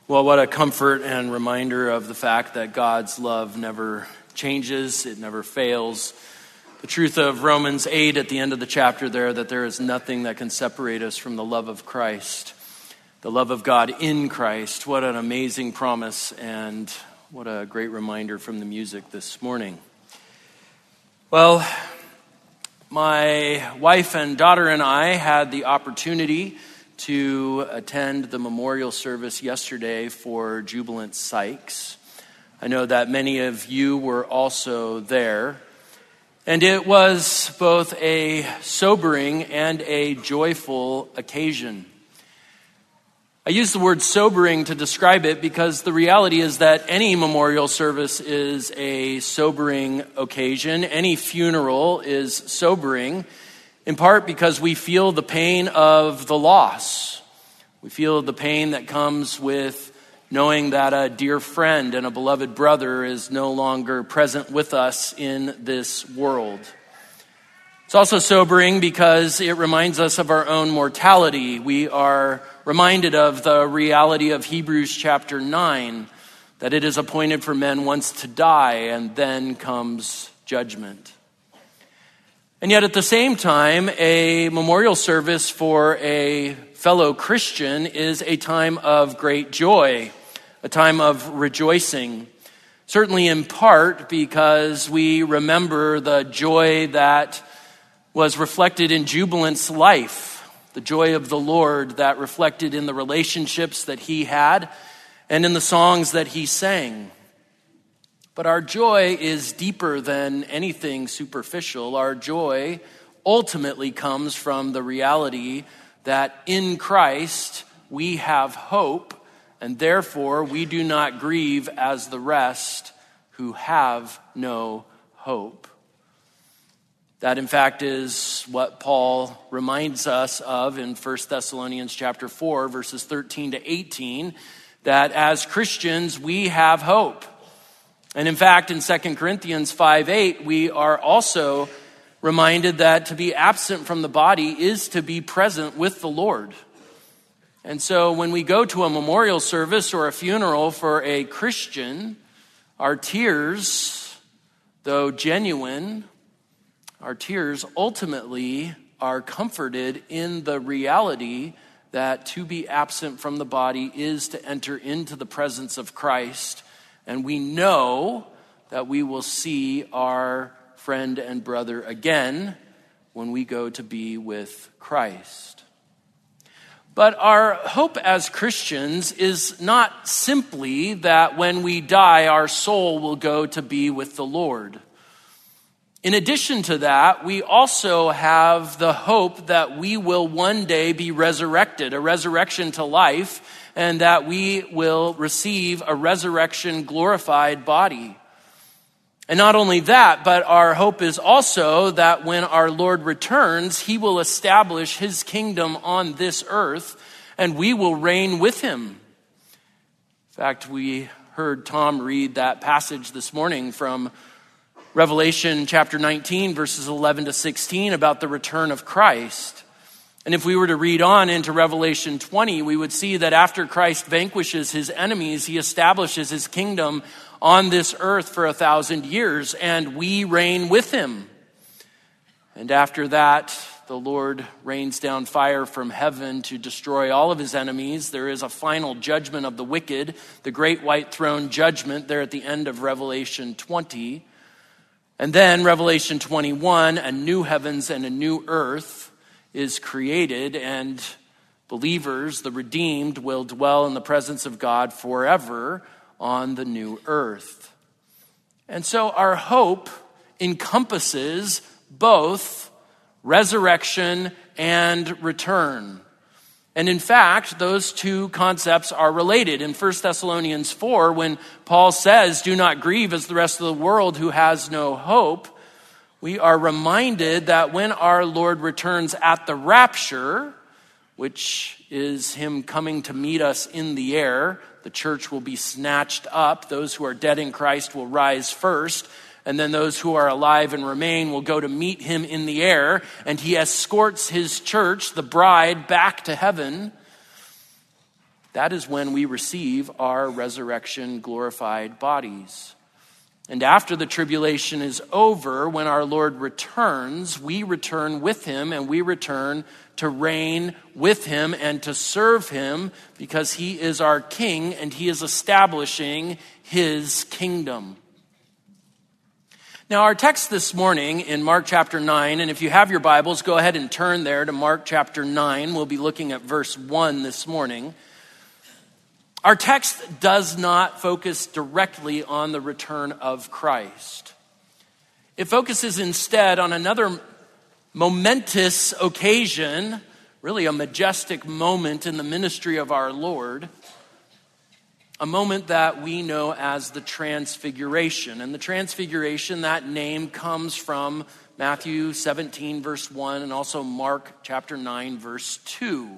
Well, what a comfort and reminder of the fact that God's love never changes, it never fails. The truth of Romans 8 at the end of the chapter there, that there is nothing that can separate us from the love of Christ, the love of God in Christ. What an amazing promise, and what a great reminder from the music this morning. Well, my wife and daughter and I had the opportunity to attend the memorial service yesterday for Jubilant Sykes. I know that many of you were also there, and it was both a sobering and a joyful occasion. I use the word sobering to describe it because the reality is that any memorial service is a sobering occasion. Any funeral is sobering, in part because we feel the pain of the loss. We feel the pain that comes with knowing that a dear friend and a beloved brother is no longer present with us in this world. It's also sobering because it reminds us of our own mortality. We are reminded of the reality of Hebrews chapter 9, that it is appointed for men once to die, and then comes judgment. And yet at the same time, a memorial service for a fellow Christian is a time of great joy, a time of rejoicing. Certainly in part because we remember the joy that was reflected in Jubilant's life, the joy of the Lord that reflected in the relationships that he had and in the songs that he sang. But our joy is deeper than anything superficial. Our joy ultimately comes from the reality that in Christ we have hope, and therefore we do not grieve as the rest who have no hope. That, in fact, is what Paul reminds us of in 1 Thessalonians chapter 4, verses 13 to 18, that as Christians we have hope. And in fact, in 2 Corinthians 5:8, we are also reminded that to be absent from the body is to be present with the Lord. And so when we go to a memorial service or a funeral for a Christian, our tears, though genuine, our tears ultimately are comforted in the reality that to be absent from the body is to enter into the presence of Christ. And we know that we will see our friend and brother again when we go to be with Christ. But our hope as Christians is not simply that when we die, our soul will go to be with the Lord. In addition to that, we also have the hope that we will one day be resurrected, a resurrection to life, and that we will receive a resurrection glorified body. And not only that, but our hope is also that when our Lord returns, he will establish his kingdom on this earth, and we will reign with him. In fact, we heard Tom read that passage this morning from Revelation chapter 19, verses 11 to 16, about the return of Christ. And if we were to read on into Revelation 20, we would see that after Christ vanquishes his enemies, he establishes his kingdom on this earth for 1,000 years, and we reign with him. And after that, the Lord rains down fire from heaven to destroy all of his enemies. There is a final judgment of the wicked, the great white throne judgment there at the end of Revelation 20. And then Revelation 21, a new heavens and a new earth is created, and believers, the redeemed, will dwell in the presence of God forever on the new earth. And so our hope encompasses both resurrection and return. And in fact, those two concepts are related. In 1 Thessalonians 4, when Paul says, "Do not grieve as the rest of the world who has no hope," we are reminded that when our Lord returns at the rapture, which is him coming to meet us in the air, the church will be snatched up. Those who are dead in Christ will rise first. And then those who are alive and remain will go to meet him in the air, and he escorts his church, the bride, back to heaven. that is when we receive our resurrection glorified bodies. And after the tribulation is over, when our Lord returns, we return with him, and we return to reign with him and to serve him, because he is our king and he is establishing his kingdom. Now, our text this morning in Mark chapter 9, and if you have your Bibles, go ahead and turn there to Mark chapter 9. We'll be looking at verse 1 this morning. Our text does not focus directly on the return of Christ. It focuses instead on another momentous occasion, really a majestic moment in the ministry of our Lord, a moment that we know as the Transfiguration. And the Transfiguration, that name comes from Matthew 17, verse 1, and also Mark chapter 9, verse 2.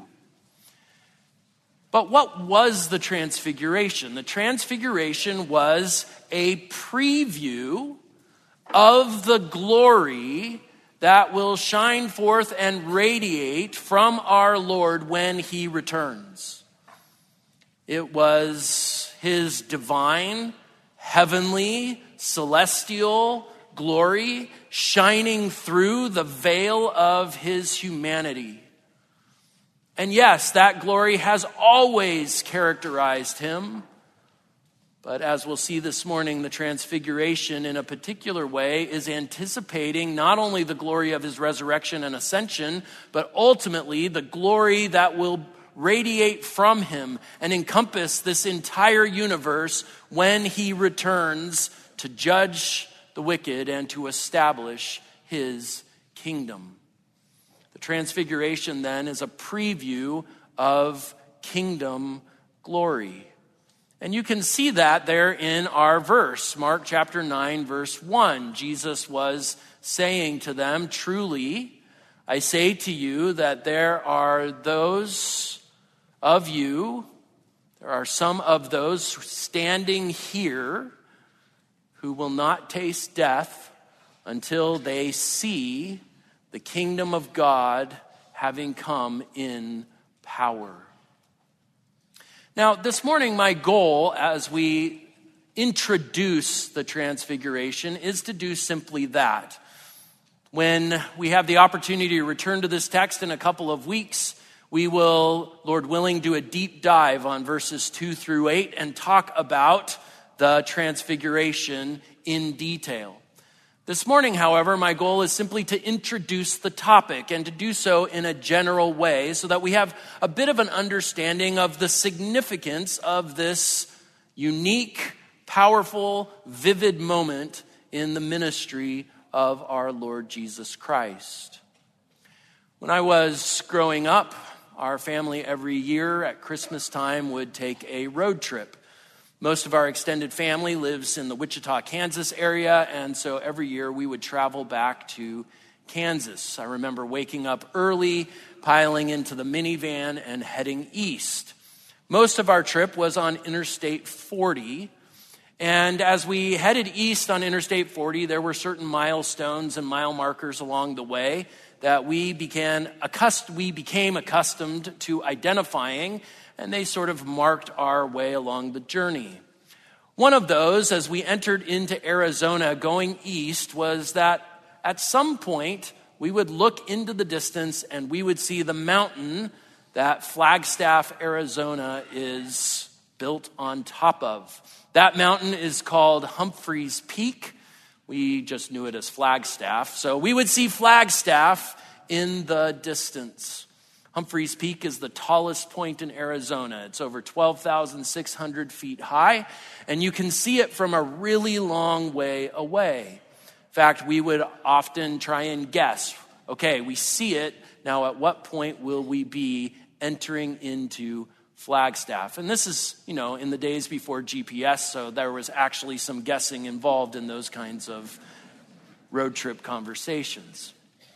But what was the Transfiguration? The Transfiguration was a preview of the glory that will shine forth and radiate from our Lord when he returns. It was his divine, heavenly, celestial glory shining through the veil of his humanity. And yes, that glory has always characterized him. But as we'll see this morning, the Transfiguration in a particular way is anticipating not only the glory of his resurrection and ascension, but ultimately the glory that will radiate from him and encompass this entire universe when he returns to judge the wicked and to establish his kingdom. The Transfiguration then is a preview of kingdom glory. And you can see that there in our verse, Mark chapter 9, verse 1. Jesus was saying to them, "Truly, I say to you that there are some of those standing here who will not taste death until they see the kingdom of God having come in power." Now, this morning, my goal as we introduce the Transfiguration is to do simply that. When we have the opportunity to return to this text in a couple of weeks, we will, Lord willing, do a deep dive on verses 2 through 8 and talk about the Transfiguration in detail. This morning, however, my goal is simply to introduce the topic and to do so in a general way so that we have a bit of an understanding of the significance of this unique, powerful, vivid moment in the ministry of our Lord Jesus Christ. When I was growing up, our family every year at Christmas time would take a road trip. Most of our extended family lives in the Wichita, Kansas area, and so every year we would travel back to Kansas. I remember waking up early, piling into the minivan, and heading east. Most of our trip was on Interstate 40, and as we headed east on Interstate 40, there were certain milestones and mile markers along the way that we became accustomed to identifying, and they sort of marked our way along the journey. One of those, as we entered into Arizona going east, was that at some point we would look into the distance and we would see the mountain that Flagstaff, Arizona is built on top of. That mountain is called Humphreys Peak. We just knew it as Flagstaff. So we would see Flagstaff in the distance. Humphreys Peak is the tallest point in Arizona. It's over 12,600 feet high, and you can see it from a really long way away. In fact, we would often try and guess, okay, we see it, now at what point will we be entering into Flagstaff? And this is, in the days before GPS, so there was actually some guessing involved in those kinds of road trip conversations.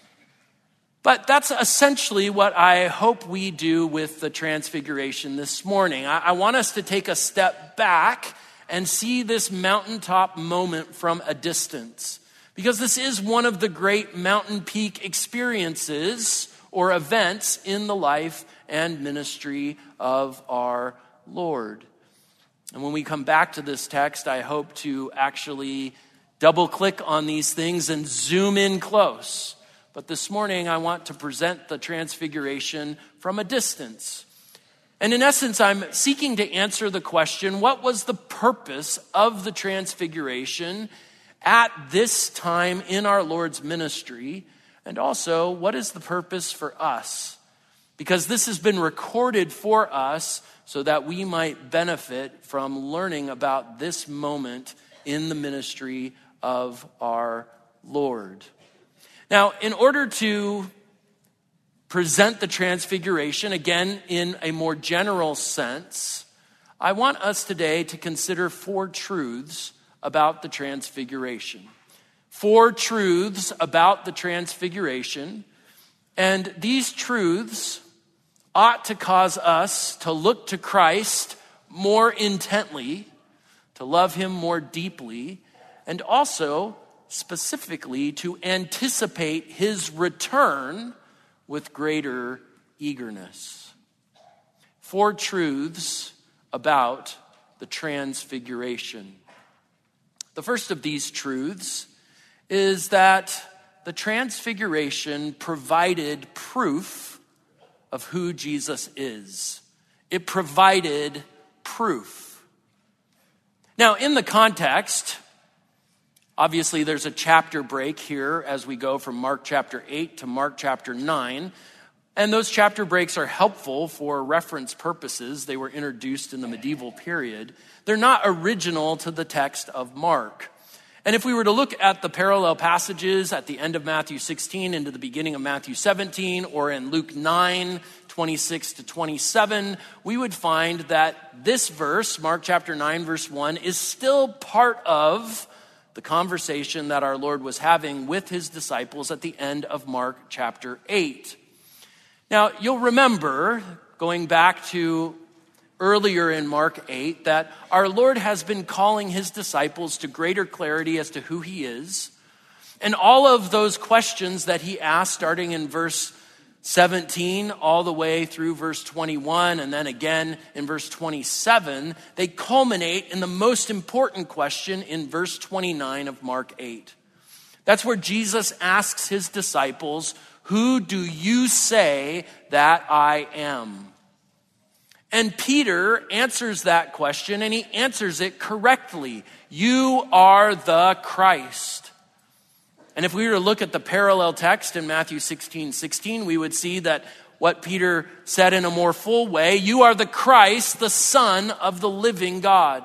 But that's essentially what I hope we do with the Transfiguration this morning. I want us to take a step back and see this mountaintop moment from a distance, because this is one of the great mountain peak experiences or events in the life and ministry of our Lord. And when we come back to this text, I hope to actually double click on these things and zoom in close. But this morning, I want to present the transfiguration from a distance. And in essence, I'm seeking to answer the question, what was the purpose of the transfiguration at this time in our Lord's ministry? And also, what is the purpose for us? Because this has been recorded for us so that we might benefit from learning about this moment in the ministry of our Lord. Now, in order to present the transfiguration, again, in a more general sense, I want us today to consider 4 truths about the transfiguration. 4 truths about the transfiguration, and these truths ought to cause us to look to Christ more intently, to love him more deeply, and also specifically to anticipate his return with greater eagerness. 4 truths about the transfiguration. The first of these truths is that the transfiguration provided proof of who Jesus is. It provided proof. Now, in the context, obviously, there's a chapter break here as we go from Mark chapter 8 to Mark chapter 9. And those chapter breaks are helpful for reference purposes. They were introduced in the medieval period. They're not original to the text of Mark. And if we were to look at the parallel passages at the end of Matthew 16 into the beginning of Matthew 17, or in Luke 9, 26 to 27, we would find that this verse, Mark chapter 9, verse 1, is still part of the conversation that our Lord was having with his disciples at the end of Mark chapter 8. Now, you'll remember, going back to earlier in Mark 8, that our Lord has been calling his disciples to greater clarity as to who he is. And all of those questions that he asked, starting in verse 17 all the way through verse 21, and then again in verse 27, they culminate in the most important question in verse 29 of Mark 8. That's where Jesus asks his disciples, "Who do you say that I am?" And Peter answers that question, and he answers it correctly. You are the Christ. And if we were to look at the parallel text in Matthew 16:16, we would see that what Peter said in a more full way, you are the Christ, the Son of the living God.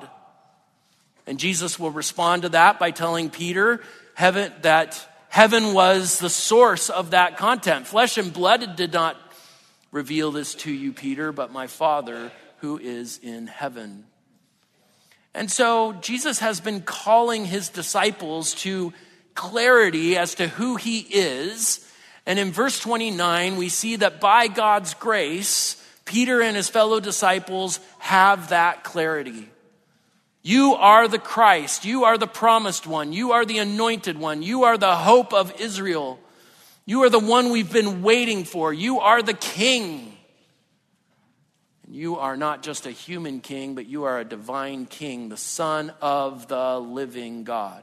And Jesus will respond to that by telling Peter that heaven was the source of that content. Flesh and blood did not reveal this to you, Peter, but my Father who is in heaven. And so Jesus has been calling his disciples to clarity as to who he is. And in verse 29, we see that by God's grace, Peter and his fellow disciples have that clarity. You are the Christ. You are the promised one. You are the anointed one. You are the hope of Israel. You are the one we've been waiting for. You are the king. And you are not just a human king, but you are a divine king, the Son of the living God.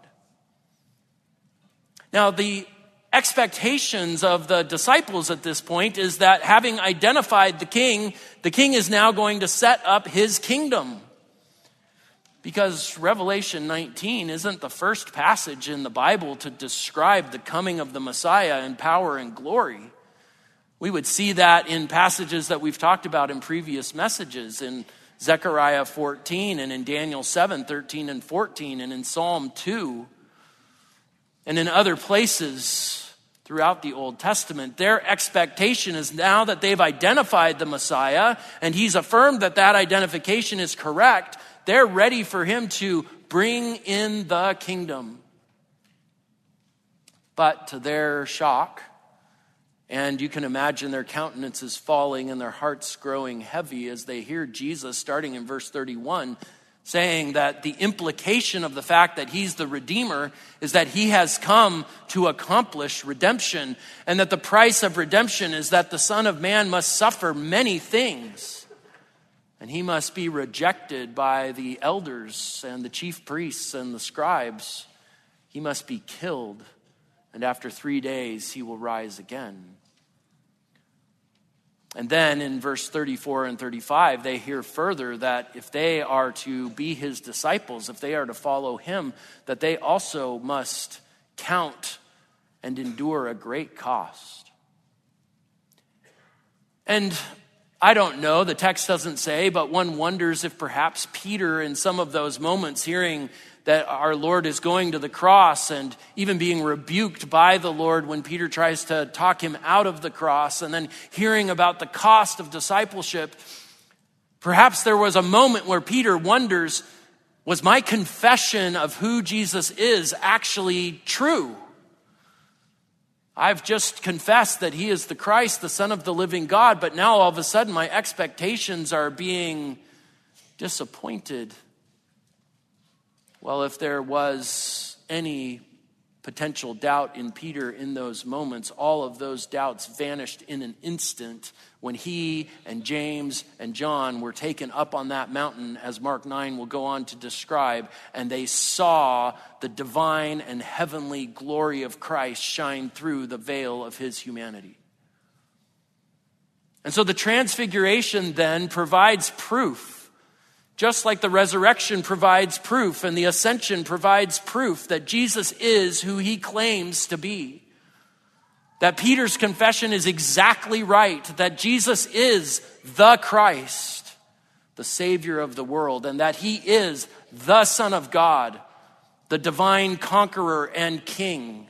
Now, the expectations of the disciples at this point is that having identified the king is now going to set up his kingdom. Because Revelation 19 isn't the first passage in the Bible to describe the coming of the Messiah in power and glory. We would see that in passages that we've talked about in previous messages, in Zechariah 14 and in Daniel 7, 13 and 14, and in Psalm 2, and in other places throughout the Old Testament. Their expectation is now that they've identified the Messiah, and he's affirmed that that identification is correct, they're ready for him to bring in the kingdom. But to their shock, and you can imagine their countenances falling and their hearts growing heavy as they hear Jesus, starting in verse 31, saying that the implication of the fact that he's the Redeemer is that he has come to accomplish redemption, and that the price of redemption is that the Son of Man must suffer many things. And he must be rejected by the elders and the chief priests and the scribes. He must be killed, and after 3 days he will rise again. And then in verse 34 and 35, they hear further that if they are to be his disciples, if they are to follow him, that they also must count and endure a great cost. And I don't know, the text doesn't say, but one wonders if perhaps Peter in some of those moments, hearing that our Lord is going to the cross and even being rebuked by the Lord when Peter tries to talk him out of the cross, and then hearing about the cost of discipleship, perhaps there was a moment where Peter wonders, was my confession of who Jesus is actually true? I've just confessed that he is the Christ, the Son of the living God, but now all of a sudden my expectations are being disappointed. Well, if there was any potential doubt in Peter in those moments, all of those doubts vanished in an instant when he and James and John were taken up on that mountain, as Mark 9 will go on to describe, and they saw the divine and heavenly glory of Christ shine through the veil of his humanity. And so the transfiguration then provides proof. Just like the resurrection provides proof and the ascension provides proof that Jesus is who he claims to be. That Peter's confession is exactly right, that Jesus is the Christ, the Savior of the world, and that he is the Son of God, the divine conqueror and king.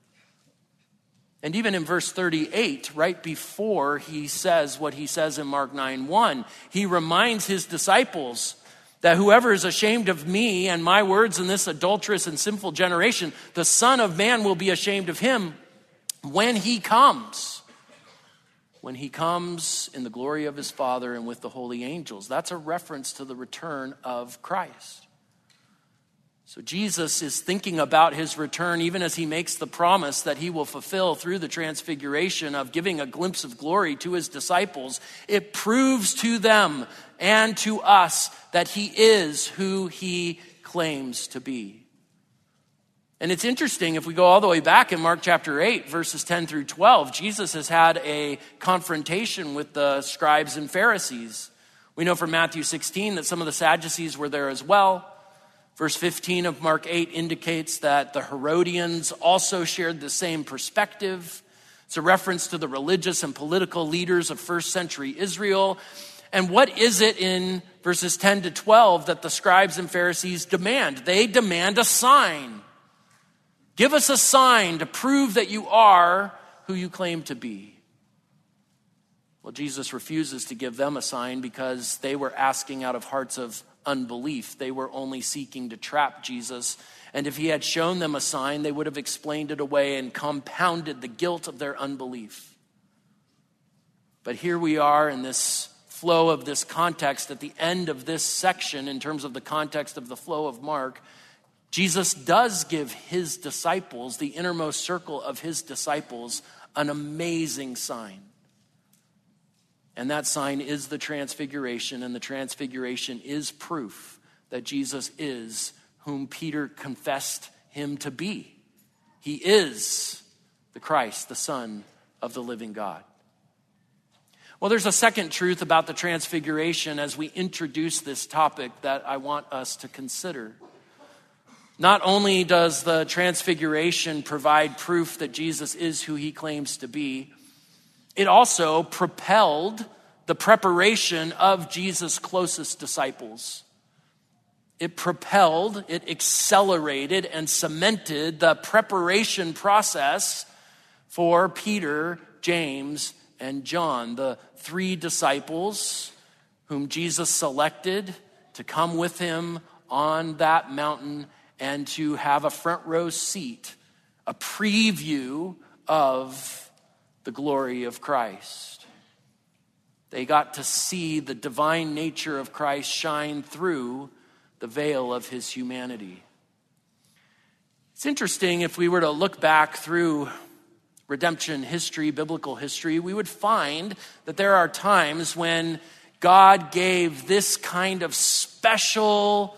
And even in verse 38, right before he says what he says in Mark 9:1, he reminds his disciples that whoever is ashamed of me and my words in this adulterous and sinful generation, the Son of Man will be ashamed of him when he comes. When he comes in the glory of his Father and with the holy angels. That's a reference to the return of Christ. So Jesus is thinking about his return even as he makes the promise that he will fulfill through the transfiguration of giving a glimpse of glory to his disciples. It proves to them and to us that he is who he claims to be. And it's interesting, if we go all the way back in Mark chapter 8, verses 10 through 12, Jesus has had a confrontation with the scribes and Pharisees. We know from Matthew 16 that some of the Sadducees were there as well. Verse 15 of Mark 8 indicates that the Herodians also shared the same perspective. It's a reference to the religious and political leaders of first century Israel. And what is it in verses 10 to 12 that the scribes and Pharisees demand? They demand a sign. Give us a sign to prove that you are who you claim to be. Well, Jesus refuses to give them a sign because they were asking out of hearts of unbelief. They were only seeking to trap Jesus. And if he had shown them a sign, they would have explained it away and compounded the guilt of their unbelief. But here we are in this flow of this context at the end of this section in terms of the context of the flow of Mark. Jesus does give his disciples, the innermost circle of his disciples, an amazing sign. And that sign is the transfiguration, and the transfiguration is proof that Jesus is whom Peter confessed him to be. He is the Christ, the Son of the living God. Well, there's a second truth about the transfiguration as we introduce this topic that I want us to consider. Not only does the transfiguration provide proof that Jesus is who he claims to be, it also propelled the preparation of Jesus' closest disciples. It propelled, it accelerated, and cemented the preparation process for Peter, James, and John, the three disciples whom Jesus selected to come with him on that mountain and to have a front row seat, a preview of the glory of Christ. They got to see the divine nature of Christ shine through the veil of his humanity. It's interesting, if we were to look back through redemption history, biblical history, we would find that there are times when God gave this kind of special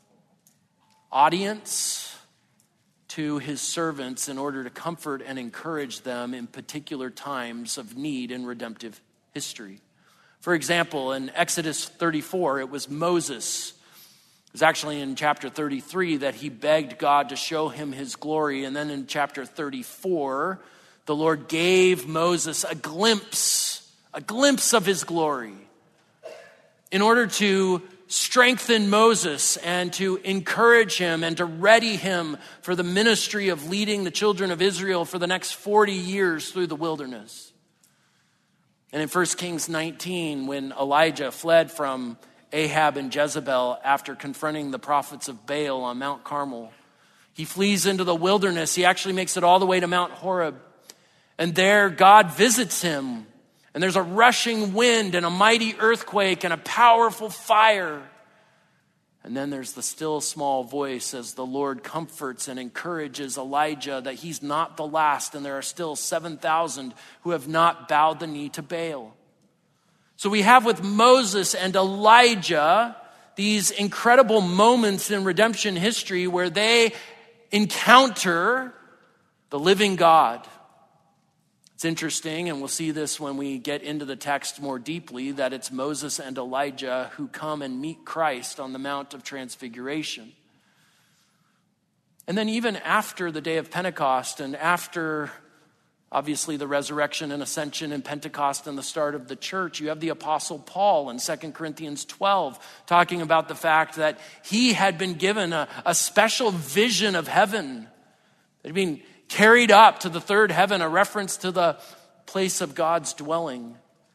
audience to his servants in order to comfort and encourage them in particular times of need in redemptive history. For example, in Exodus 34, it was Moses. It was actually in chapter 33 that he begged God to show him his glory. And then in chapter 34, the Lord gave Moses a glimpse of his glory in order to strengthen Moses and to encourage him and to ready him for the ministry of leading the children of Israel for the next 40 years through the wilderness. And in 1 Kings 19, when Elijah fled from Ahab and Jezebel after confronting the prophets of Baal on Mount Carmel, he flees into the wilderness. He actually makes it all the way to Mount Horeb. And there God visits him. And there's a rushing wind and a mighty earthquake and a powerful fire. And then there's the still small voice as the Lord comforts and encourages Elijah that he's not the last and there are still 7,000 who have not bowed the knee to Baal. So we have with Moses and Elijah these incredible moments in redemption history where they encounter the living God. It's interesting, and we'll see this when we get into the text more deeply, that it's Moses and Elijah who come and meet Christ on the Mount of Transfiguration. And then even after the day of Pentecost and after, obviously, the resurrection and ascension and Pentecost and the start of the church, you have the Apostle Paul in 2 Corinthians 12 talking about the fact that he had been given a special vision of heaven. That had been carried up to the third heaven, a reference to the place of God's dwelling.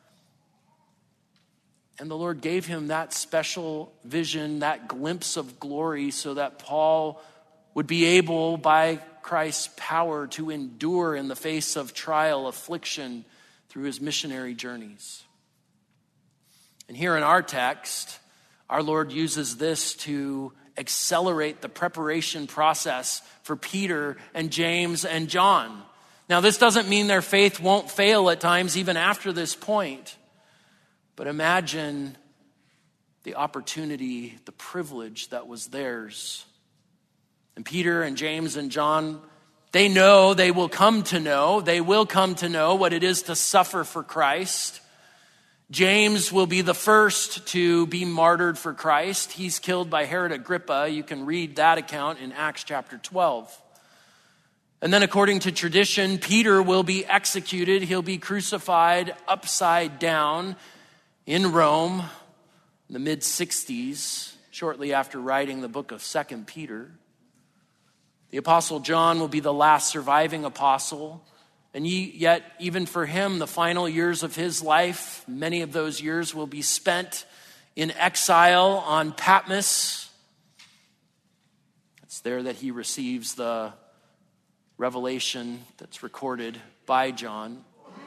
And the Lord gave him that special vision, that glimpse of glory, so that Paul would be able, by Christ's power, to endure in the face of trial, affliction, through his missionary journeys. And here in our text, our Lord uses this to accelerate the preparation process for Peter and James and John. Now, this doesn't mean their faith won't fail at times even after this point. But imagine the opportunity, the privilege that was theirs. And Peter and James and John, they will come to know what it is to suffer for Christ. James will be the first to be martyred for Christ. He's killed by Herod Agrippa. You can read that account in Acts chapter 12. And then according to tradition, Peter will be executed. He'll be crucified upside down in Rome in the mid-60s, shortly after writing the book of 2 Peter. The Apostle John will be the last surviving apostle. And yet, even for him, the final years of his life, many of those years will be spent in exile on Patmos. It's there that he receives the revelation that's recorded by John.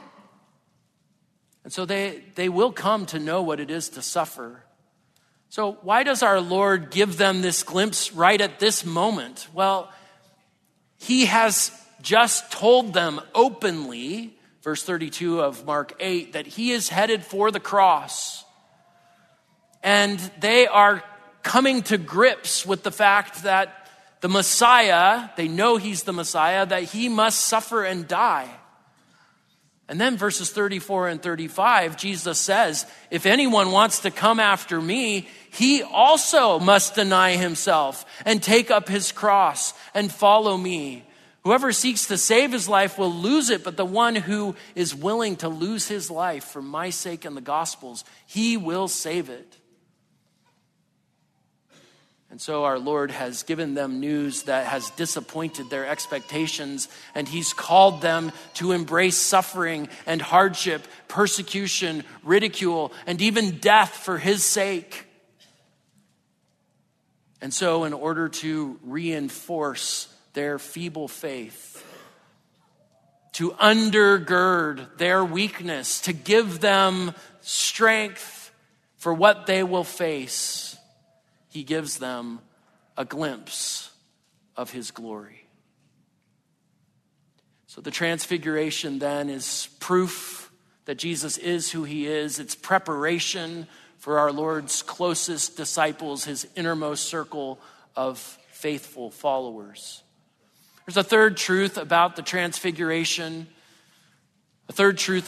And so they will come to know what it is to suffer. So why does our Lord give them this glimpse right at this moment? Well, he has just told them openly, verse 32 of Mark 8, that he is headed for the cross. And they are coming to grips with the fact that the Messiah, they know he's the Messiah, that he must suffer and die. And then verses 34 and 35, Jesus says, if anyone wants to come after me, he also must deny himself and take up his cross and follow me. Whoever seeks to save his life will lose it, but the one who is willing to lose his life for my sake and the gospel's, he will save it. And so our Lord has given them news that has disappointed their expectations, and he's called them to embrace suffering and hardship, persecution, ridicule, and even death for his sake. And so in order to reinforce their feeble faith, to undergird their weakness, to give them strength for what they will face, he gives them a glimpse of his glory. So the transfiguration then is proof that Jesus is who he is. It's preparation for our Lord's closest disciples, his innermost circle of faithful followers. There's a third truth about the transfiguration, and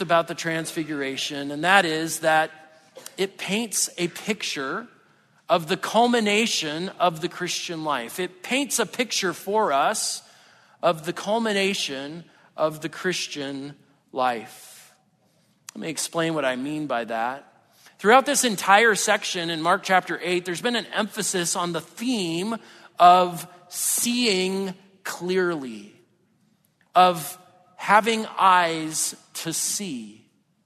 that is that it paints a picture of the culmination of the Christian life. It paints a picture for us of the culmination of the Christian life. Let me explain what I mean by that. Throughout this entire section in Mark chapter 8, there's been an emphasis on the theme of seeing clearly, of having eyes to see.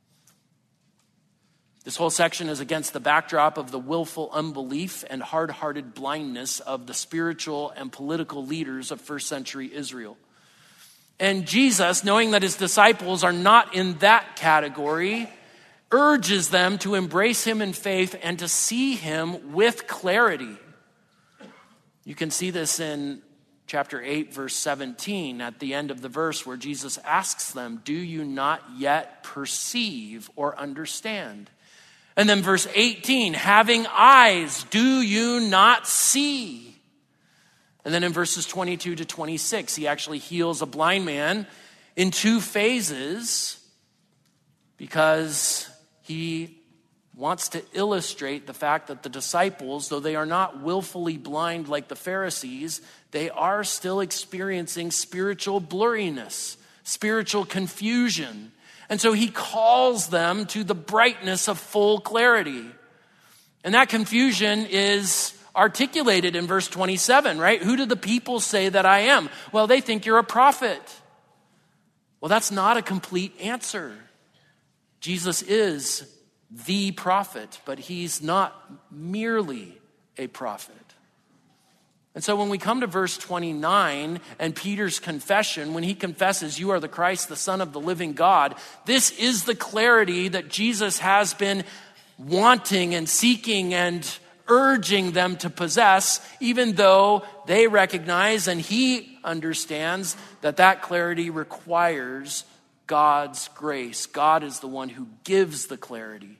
This whole section is against the backdrop of the willful unbelief and hard-hearted blindness of the spiritual and political leaders of first century Israel. And Jesus, knowing that his disciples are not in that category, urges them to embrace him in faith and to see him with clarity. You can see this in chapter 8, verse 17, at the end of the verse where Jesus asks them, "Do you not yet perceive or understand?" And then verse 18, "Having eyes, do you not see?" And then in verses 22 to 26, he actually heals a blind man in two phases because he wants to illustrate the fact that the disciples, though they are not willfully blind like the Pharisees, they are still experiencing spiritual blurriness, spiritual confusion. And so he calls them to the brightness of full clarity. And that confusion is articulated in verse 27, right? Who do the people say that I am? Well, they think you're a prophet. Well, that's not a complete answer. Jesus is the prophet, but he's not merely a prophet. And so when we come to verse 29 and Peter's confession, when he confesses, "You are the Christ, the Son of the living God," this is the clarity that Jesus has been wanting and seeking and urging them to possess, even though they recognize and he understands that that clarity requires God's grace. God is the one who gives the clarity.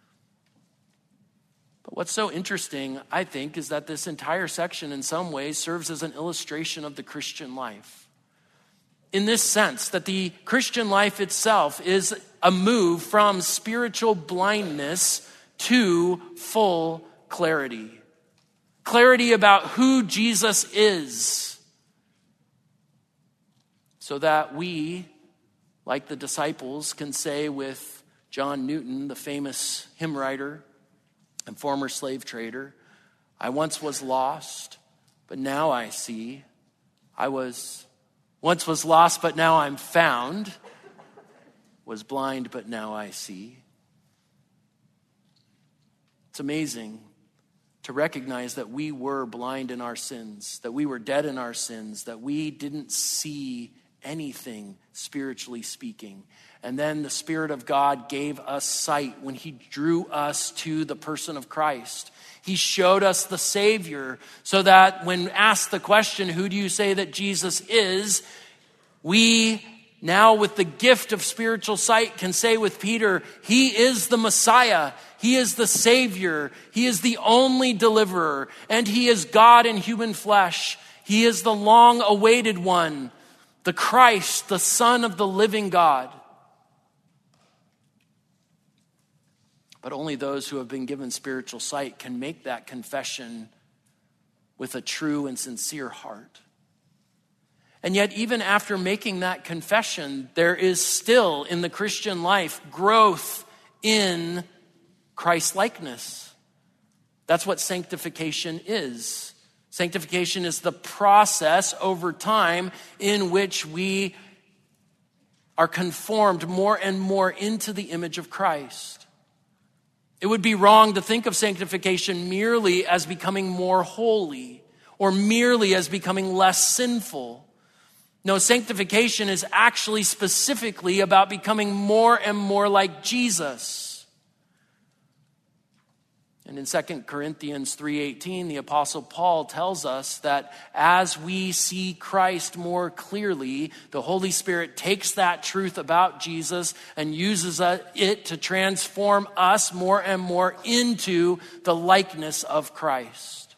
But what's so interesting, I think, is that this entire section in some ways serves as an illustration of the Christian life. In this sense, that the Christian life itself is a move from spiritual blindness to full clarity. Clarity about who Jesus is, so that we, like the disciples, can say with John Newton, the famous hymn writer and former slave trader, "I once was lost, but now I see. I once was lost, but now I'm found. Was blind, but now I see." It's amazing to recognize that we were blind in our sins, that we were dead in our sins, that we didn't see anything spiritually speaking. And then the Spirit of God gave us sight when he drew us to the person of Christ. He showed us the Savior so that when asked the question, "Who do you say that Jesus is?" we now, with the gift of spiritual sight, can say with Peter, "He is the Messiah. He is the Savior. He is the only deliverer. And he is God in human flesh. He is the long-awaited one, the Christ, the Son of the living God." But only those who have been given spiritual sight can make that confession with a true and sincere heart. And yet, even after making that confession, there is still in the Christian life growth in Christ-likeness. That's what sanctification is. Sanctification is the process over time in which we are conformed more and more into the image of Christ. It would be wrong to think of sanctification merely as becoming more holy or merely as becoming less sinful. No, sanctification is actually specifically about becoming more and more like Jesus. And in 2 Corinthians 3:18, the Apostle Paul tells us that as we see Christ more clearly, the Holy Spirit takes that truth about Jesus and uses it to transform us more and more into the likeness of Christ.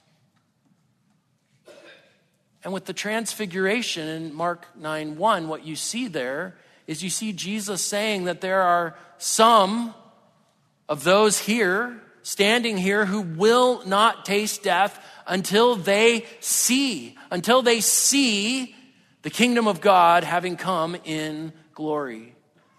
And with the transfiguration in Mark 9:1, what you see there is you see Jesus saying that there are some of those here standing here who will not taste death until they see the kingdom of God having come in glory.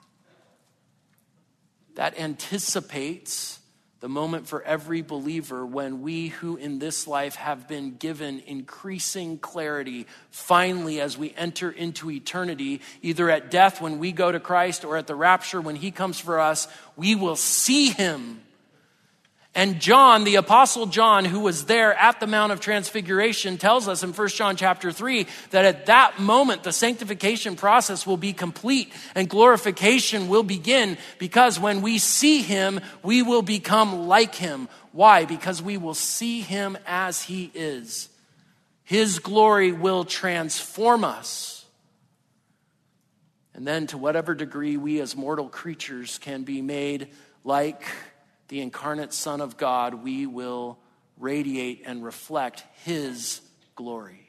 That anticipates the moment for every believer when we who in this life have been given increasing clarity, finally as we enter into eternity, either at death when we go to Christ or at the rapture when he comes for us, we will see him. And John, the Apostle John, who was there at the Mount of Transfiguration, tells us in 1 John chapter 3 that at that moment the sanctification process will be complete and glorification will begin, because when we see him, we will become like him. Why? Because we will see him as he is. His glory will transform us. And then to whatever degree we as mortal creatures can be made like the incarnate Son of God, we will radiate and reflect his glory.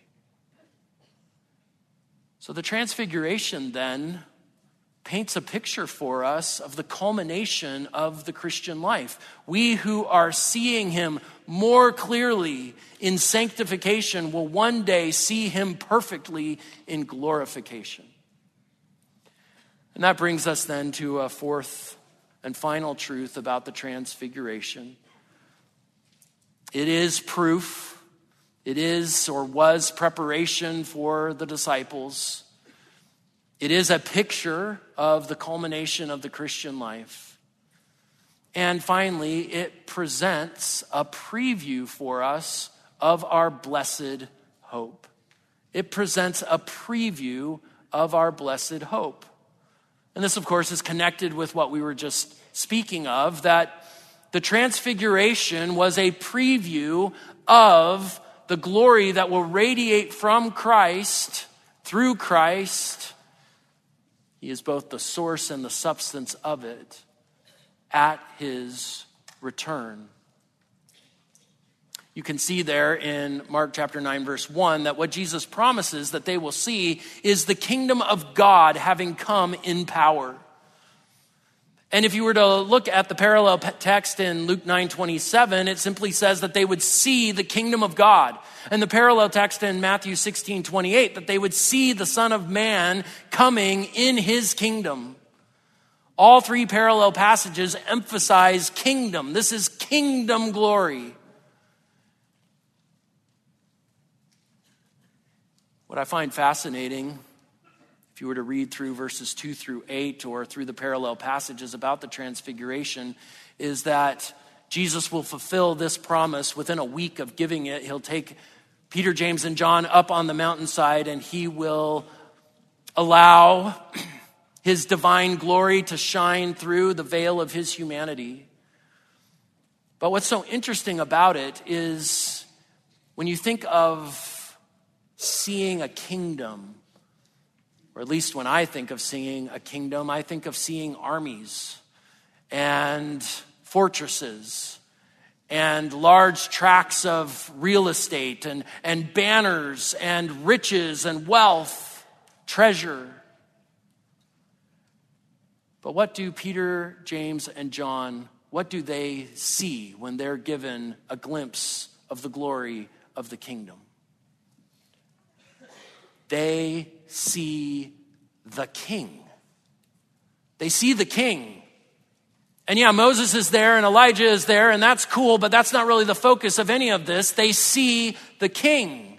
So the transfiguration then paints a picture for us of the culmination of the Christian life. We who are seeing him more clearly in sanctification will one day see him perfectly in glorification. And that brings us then to a fourth and final truth about the transfiguration. It is proof. It is or was preparation for the disciples. It is a picture of the culmination of the Christian life. And finally, it presents a preview for us of our blessed hope. It presents a preview of our blessed hope. And this, of course, is connected with what we were just speaking of, that the transfiguration was a preview of the glory that will radiate from Christ, through Christ. He is both the source and the substance of it at his return. You can see there in Mark chapter 9, verse 1, that what Jesus promises that they will see is the kingdom of God having come in power. And if you were to look at the parallel text in Luke 9:27, it simply says that they would see the kingdom of God. And the parallel text in Matthew 16:28, that they would see the Son of Man coming in his kingdom. All three parallel passages emphasize kingdom. This is kingdom glory. What I find fascinating, if you were to read through verses 2 through 8 or through the parallel passages about the transfiguration, is that Jesus will fulfill this promise within a week of giving it. He'll take Peter, James, and John up on the mountainside, and he will allow his divine glory to shine through the veil of his humanity. But what's so interesting about it is when you think of seeing a kingdom, or at least when I think of seeing a kingdom, I think of seeing armies and fortresses and large tracts of real estate and banners and riches and wealth, treasure. But what do Peter, James, and John, what do they see when they're given a glimpse of the glory of the kingdom? They see the king. They see the king. And yeah, Moses is there and Elijah is there, and that's cool, but that's not really the focus of any of this. They see the king.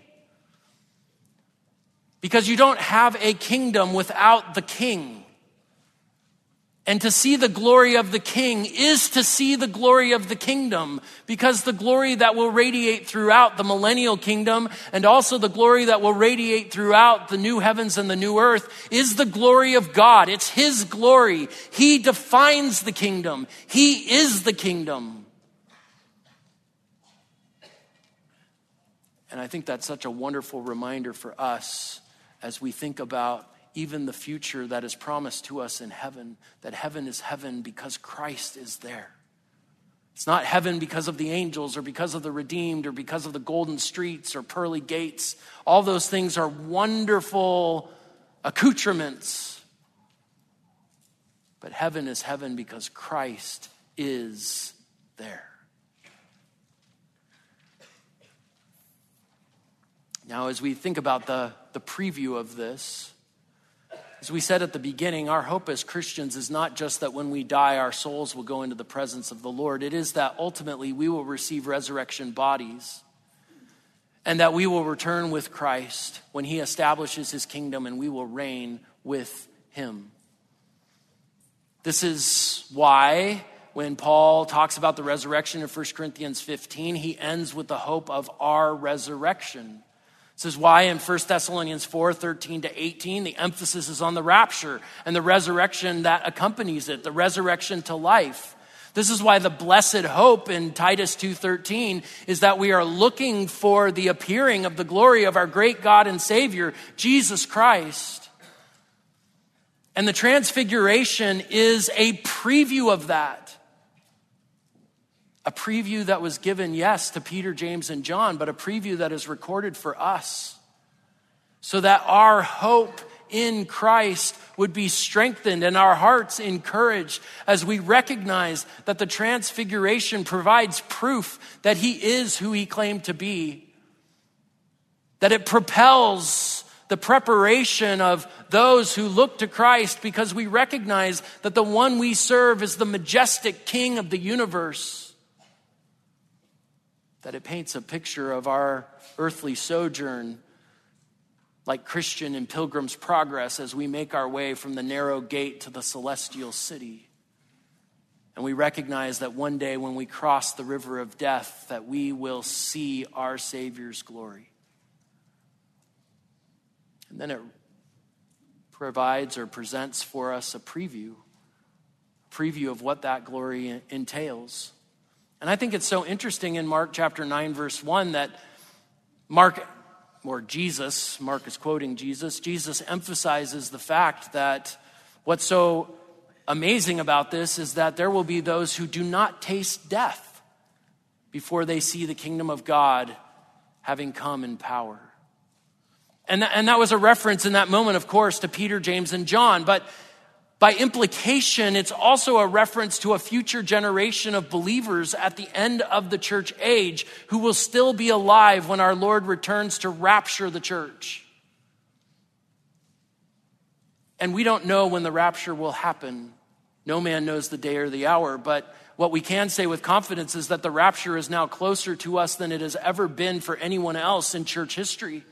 Because you don't have a kingdom without the king. And to see the glory of the king is to see the glory of the kingdom, because the glory that will radiate throughout the millennial kingdom and also the glory that will radiate throughout the new heavens and the new earth is the glory of God. It's his glory. He defines the kingdom. He is the kingdom. And I think that's such a wonderful reminder for us as we think about even the future that is promised to us in heaven, that heaven is heaven because Christ is there. It's not heaven because of the angels or because of the redeemed or because of the golden streets or pearly gates. All those things are wonderful accoutrements. But heaven is heaven because Christ is there. Now, as we think about the preview of this, as we said at the beginning, our hope as Christians is not just that when we die, our souls will go into the presence of the Lord. It is that ultimately we will receive resurrection bodies and that we will return with Christ when he establishes his kingdom and we will reign with him. This is why when Paul talks about the resurrection in 1 Corinthians 15, he ends with the hope of our resurrection. This is why in 1 Thessalonians 4:13-18, the emphasis is on the rapture and the resurrection that accompanies it, the resurrection to life. This is why the blessed hope in Titus 2:13 is that we are looking for the appearing of the glory of our great God and Savior, Jesus Christ. And the transfiguration is a preview of that. A preview that was given, yes, to Peter, James, and John, but a preview that is recorded for us so that our hope in Christ would be strengthened and our hearts encouraged as we recognize that the transfiguration provides proof that he is who he claimed to be, that it propels the preparation of those who look to Christ because we recognize that the one we serve is the majestic King of the universe. That it paints a picture of our earthly sojourn like Christian in Pilgrim's Progress as we make our way from the narrow gate to the celestial city. And we recognize that one day when we cross the river of death, that we will see our Savior's glory. And then it provides or presents for us a preview of what that glory entails. And I think it's so interesting in Mark chapter 9, verse 1, that Mark is quoting Jesus. Jesus emphasizes the fact that what's so amazing about this is that there will be those who do not taste death before they see the kingdom of God having come in power. And that was a reference in that moment, of course, to Peter, James, and John. But by implication, it's also a reference to a future generation of believers at the end of the church age who will still be alive when our Lord returns to rapture the church. And we don't know when the rapture will happen. No man knows the day or the hour, but what we can say with confidence is that the rapture is now closer to us than it has ever been for anyone else in church history.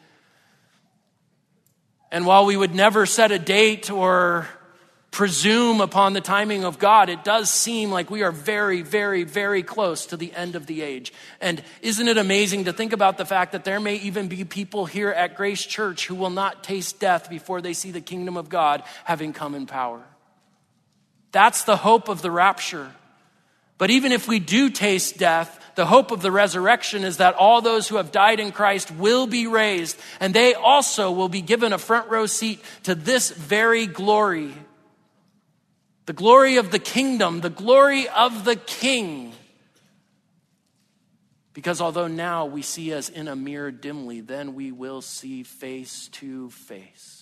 And while we would never set a date or presume upon the timing of God, it does seem like we are very, very, very close to the end of the age. And isn't it amazing to think about the fact that there may even be people here at Grace Church who will not taste death before they see the kingdom of God having come in power? That's the hope of the rapture. But even if we do taste death, the hope of the resurrection is that all those who have died in Christ will be raised, and they also will be given a front row seat to this very glory. The glory of the kingdom, the glory of the King. Because although now we see as in a mirror dimly, then we will see face to face.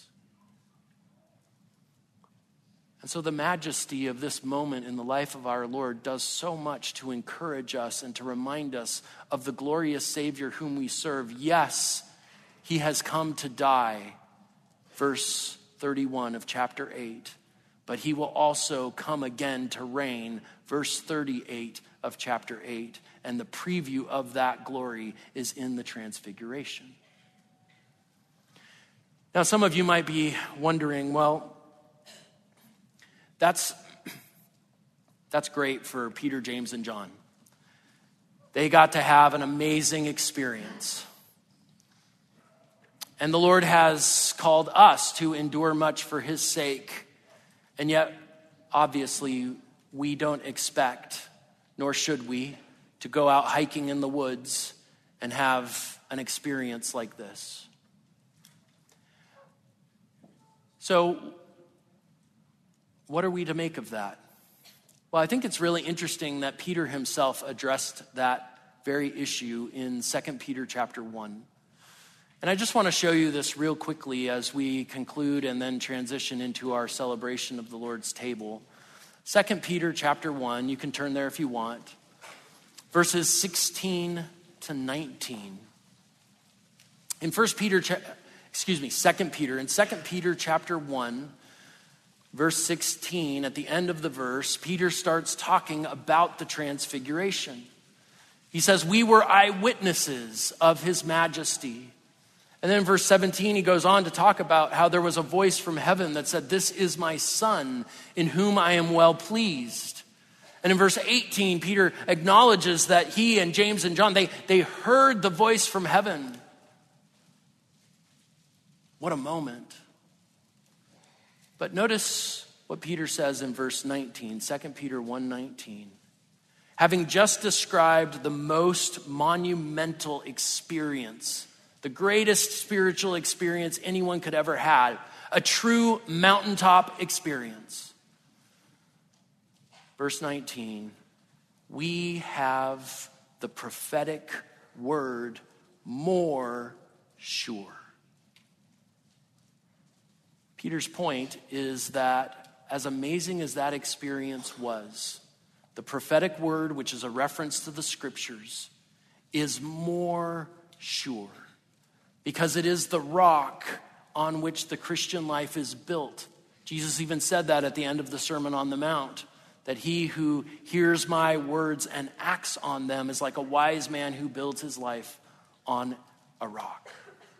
And so the majesty of this moment in the life of our Lord does so much to encourage us and to remind us of the glorious Savior whom we serve. Yes, he has come to die, verse 31 of chapter 8. But he will also come again to reign, verse 38 of chapter 8. And the preview of that glory is in the transfiguration. Now, some of you might be wondering, well, that's great for Peter, James, and John. They got to have an amazing experience. And the Lord has called us to endure much for his sake. And yet, obviously, we don't expect, nor should we, to go out hiking in the woods and have an experience like this. So, what are we to make of that? Well, I think it's really interesting that Peter himself addressed that very issue in 2 Peter chapter 1. And I just want to show you this real quickly as we conclude and then transition into our celebration of the Lord's table. 2 Peter chapter 1, you can turn there if you want, verses 16 to 19. In 2 Peter chapter 1, verse 16, at the end of the verse, Peter starts talking about the transfiguration. He says, we were eyewitnesses of his majesty. And then in verse 17, he goes on to talk about how there was a voice from heaven that said, this is my son in whom I am well pleased. And in verse 18, Peter acknowledges that he and James and John, they heard the voice from heaven. What a moment. But notice what Peter says in verse 19, 2 Peter 1:19. Having just described the most monumental experience, the greatest spiritual experience anyone could ever have, a true mountaintop experience. Verse 19, we have the prophetic word more sure. Peter's point is that as amazing as that experience was, the prophetic word, which is a reference to the scriptures, is more sure because it is the rock on which the Christian life is built. Jesus even said that at the end of the Sermon on the Mount, that he who hears my words and acts on them is like a wise man who builds his life on a rock.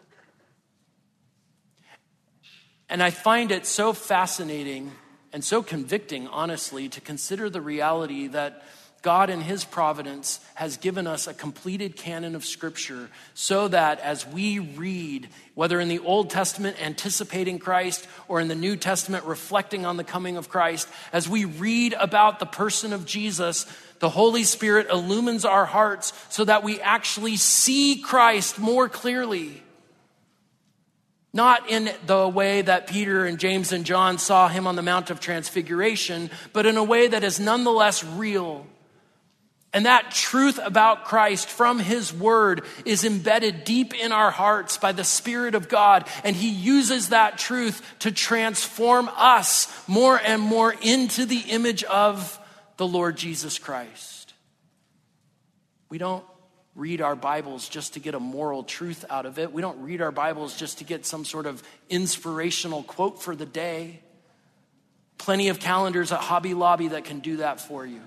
And I find it so fascinating and so convicting, honestly, to consider the reality that God in his providence has given us a completed canon of Scripture so that as we read, whether in the Old Testament anticipating Christ or in the New Testament reflecting on the coming of Christ, as we read about the person of Jesus, the Holy Spirit illumines our hearts so that we actually see Christ more clearly. Not in the way that Peter and James and John saw him on the Mount of Transfiguration, but in a way that is nonetheless real. And that truth about Christ from his word is embedded deep in our hearts by the Spirit of God. And he uses that truth to transform us more and more into the image of the Lord Jesus Christ. We don't read our Bibles just to get a moral truth out of it. We don't read our Bibles just to get some sort of inspirational quote for the day. Plenty of calendars at Hobby Lobby that can do that for you.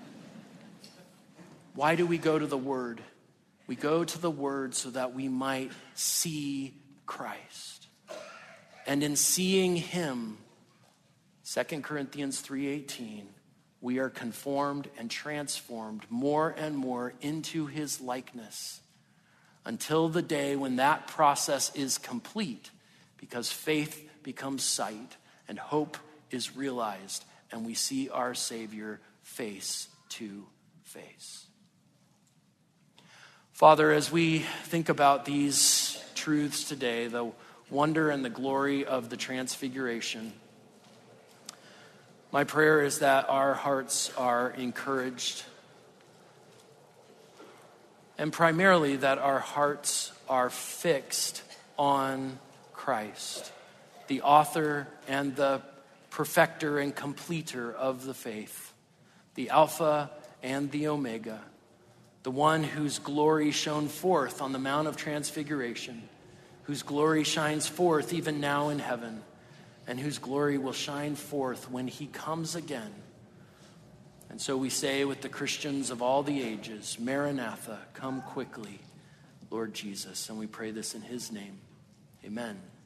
Why do we go to the Word? We go to the Word so that we might see Christ. And in seeing him, 2 Corinthians 3:18, we are conformed and transformed more and more into his likeness until the day when that process is complete, because faith becomes sight and hope is realized and we see our Savior face to face. Father, as we think about these truths today, the wonder and the glory of the Transfiguration, my prayer is that our hearts are encouraged, and primarily that our hearts are fixed on Christ, the author and the perfecter and completer of the faith, the Alpha and the Omega, the one whose glory shone forth on the Mount of Transfiguration, whose glory shines forth even now in heaven, and whose glory will shine forth when he comes again. And so we say with the Christians of all the ages, Maranatha, come quickly, Lord Jesus. And we pray this in his name. Amen.